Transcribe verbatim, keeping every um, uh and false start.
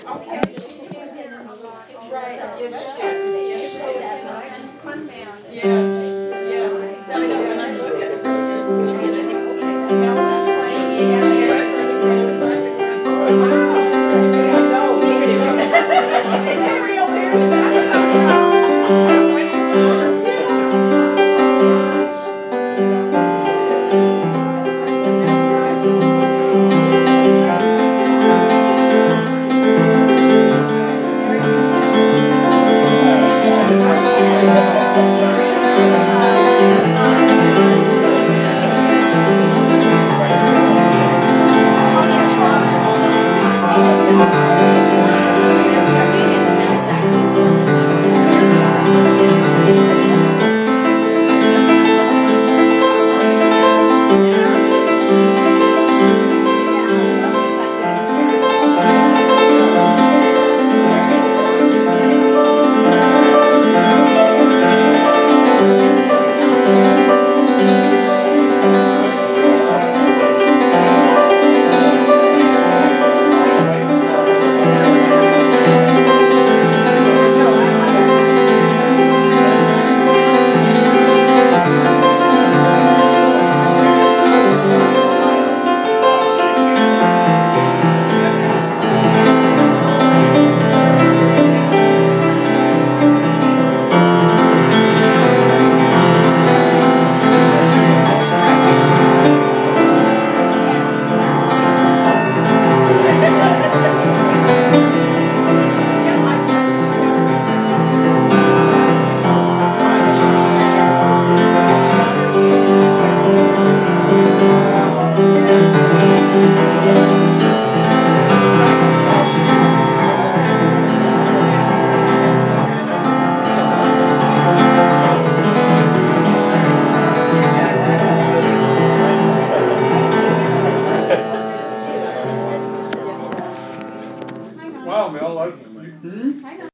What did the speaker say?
Okay. Right, yes, yes, yes. Fun man. Yes, yes. I know when I look at a person, I mean, I think, okay, that's, Now, that's that's me, like, yeah, excited, yeah. really grown, excited, where I'm going. Wow. Way to go, way to go. And you're real there. Eric, you can tell Wow, Mel, that's.